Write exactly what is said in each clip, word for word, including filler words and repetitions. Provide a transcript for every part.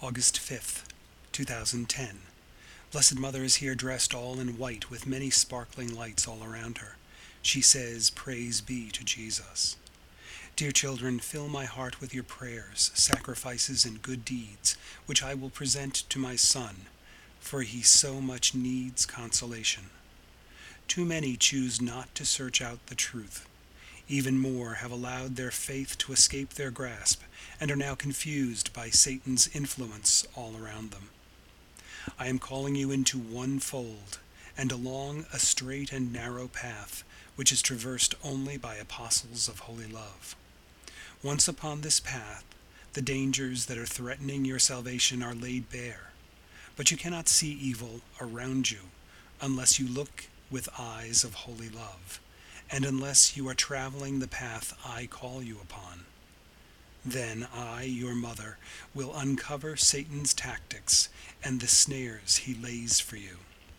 August fifth, two thousand ten. Blessed Mother is here dressed all in white with many sparkling lights all around her. She says, "Praise be to Jesus." Dear children, fill my heart with your prayers, sacrifices, and good deeds, which I will present to my Son, for he so much needs consolation. Too many choose not to search out the truth. Even more have allowed their faith to escape their grasp and are now confused by Satan's influence all around them. I am calling you into one fold and along a straight and narrow path which is traversed only by apostles of holy love. Once upon this path, the dangers that are threatening your salvation are laid bare, but you cannot see evil around you unless you look with eyes of holy love, and unless you are traveling the path I call you upon. Then I, your mother, will uncover Satan's tactics and the snares he lays for you.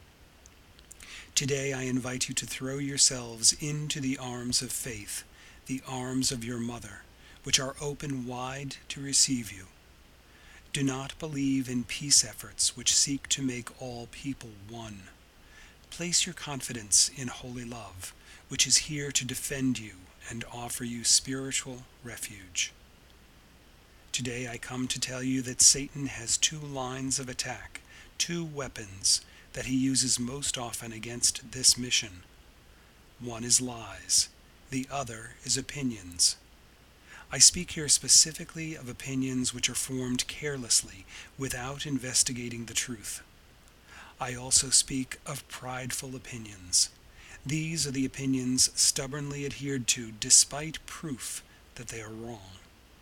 Today I invite you to throw yourselves into the arms of faith, the arms of your mother, which are open wide to receive you. Do not believe in peace efforts which seek to make all people one. Place your confidence in holy love, which is here to defend you and offer you spiritual refuge. Today I come to tell you that Satan has two lines of attack, two weapons that he uses most often against this mission. One is lies, the other is opinions. I speak here specifically of opinions which are formed carelessly, without investigating the truth. I also speak of prideful opinions. These are the opinions stubbornly adhered to despite proof that they are wrong.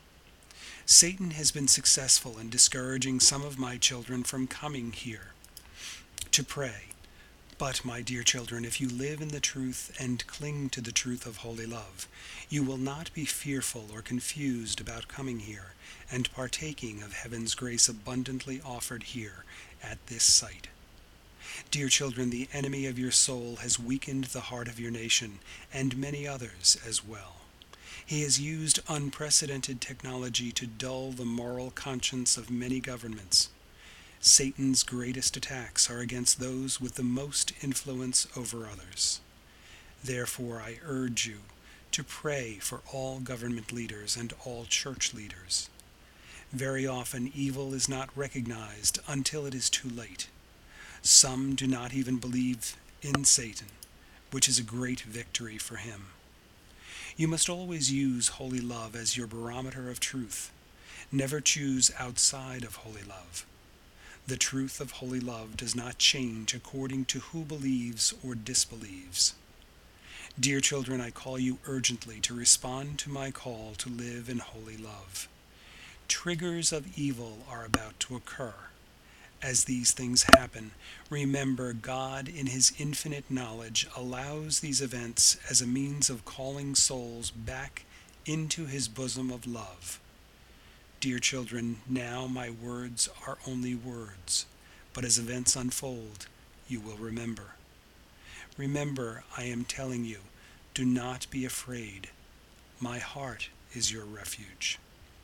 Satan has been successful in discouraging some of my children from coming here to pray. But, my dear children, if you live in the truth and cling to the truth of holy love, you will not be fearful or confused about coming here and partaking of heaven's grace abundantly offered here at this site. Dear children, the enemy of your soul has weakened the heart of your nation and many others as well. He has used unprecedented technology to dull the moral conscience of many governments. Satan's greatest attacks are against those with the most influence over others. Therefore, I urge you to pray for all government leaders and all church leaders. Very often, evil is not recognized until it is too late. Some do not even believe in Satan, which is a great victory for him. You must always use holy love as your barometer of truth. Never choose outside of holy love. The truth of holy love does not change according to who believes or disbelieves. Dear children, I call you urgently to respond to my call to live in holy love. Triggers of evil are about to occur. As these things happen, remember God in his infinite knowledge allows these events as a means of calling souls back into his bosom of love. Dear children, now my words are only words, but as events unfold, you will remember. Remember, I am telling you, do not be afraid. My heart is your refuge.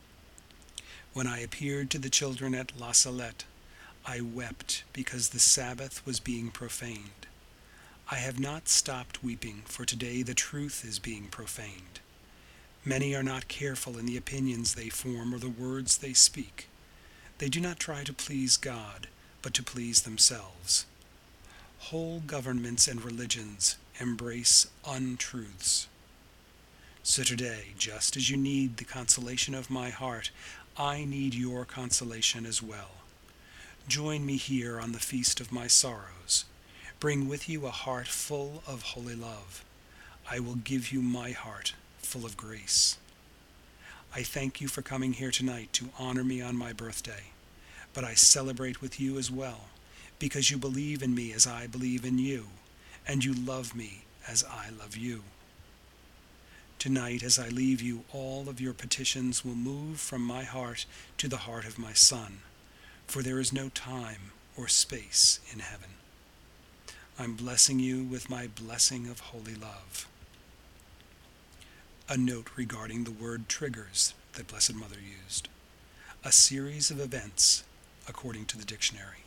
When I appeared to the children at La Salette, I wept because the Sabbath was being profaned. I have not stopped weeping, for today the truth is being profaned. Many are not careful in the opinions they form or the words they speak. They do not try to please God, but to please themselves. Whole governments and religions embrace untruths. So today, just as you need the consolation of my heart, I need your consolation as well. Join me here on the feast of my sorrows. Bring with you a heart full of holy love. I will give you my heart full of grace. I thank you for coming here tonight to honor me on my birthday, but I celebrate with you as well, because you believe in me as I believe in you, and you love me as I love you. Tonight, as I leave you, all of your petitions will move from my heart to the heart of my Son, for there is no time or space in heaven. I'm blessing you with my blessing of holy love. A note regarding the word triggers that Blessed Mother used. A series of events according to the dictionary.